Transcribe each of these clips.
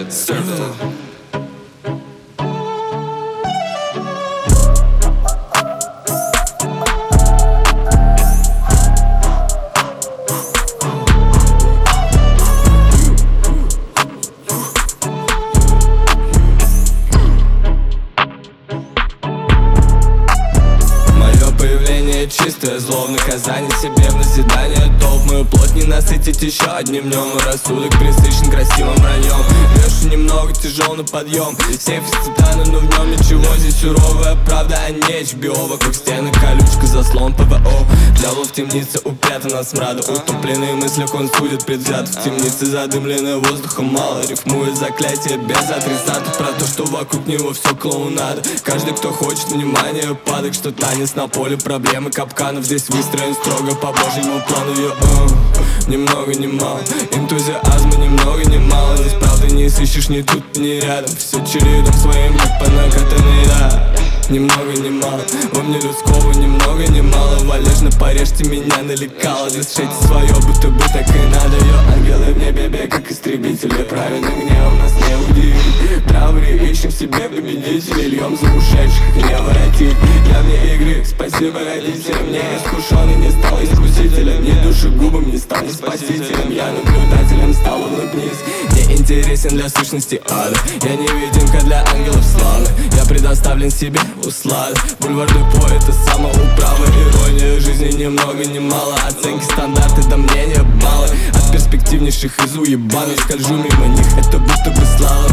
Circle. Чистое зло в наказание себе в назидание. Толп мою плоть не насытить еще одним днем. И рассудок пресыщен красивым враньем. Леша немного тяжел на подъем. Сейф из титана, но в нем ничего. Здесь суровая правда, а не HBO. Вокруг стены колючка, заслон ПВО. Дьявол в темнице упрятан от смрада. Утопленные мысли он судит предвзят. В темнице задымленное воздухом мало. Рифмует заклятие без адресатов. Про то, что вокруг него все клоунада. Каждый, кто хочет внимания, падок. Что танец на поле проблемы капканов. Здесь выстроен строго по божьему плану. Ни много ни мало, энтузиазма ни много ни мало. Здесь правды не сыщешь ни тут, ни рядом. Все чередом своим, как по накатанной, да. Ни много ни мало, во мне людского ни много ни мало. Валежно порежьте меня на лекало. Здесь шейте свое, будто бы так и надо. Ангелы в небе бег, как истребители. Праведный гнев нас не удивит. Трауре ищем в себе победителей. Льем за ушедших, не воротить. Я вне игры, спасибо родителям. Не искушенный, не стал искусителем. Не душегубом, не стал спасителем. Я наблюдателем стал, улыбнись. Не интересен для сущности ада. Я невидимка для ангелов славы. Я предоставлен себе услады. Бульварный поэт, самоуправа. Ирония жизни ни много ни мало. Оценки, стандарты, да мнения, баллы. От перспективнейших из уебанов скольжу мимо них, это будто бы слава.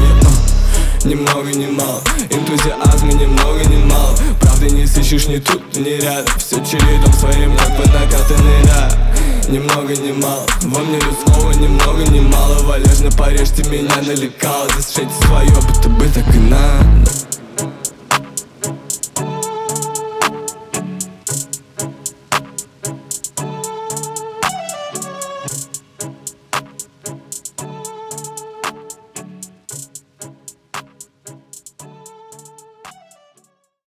Ни много ни мало, энтузиазма ни много ни мало. Правды не сыщешь ни тут, ни рядом. Все чередом своим, как бы накатанный, да. Ни много ни мало, во мне людского ни много ни мало. Валежно порежьте меня на лекало. Здесь шейте свое, будто бы так и надо.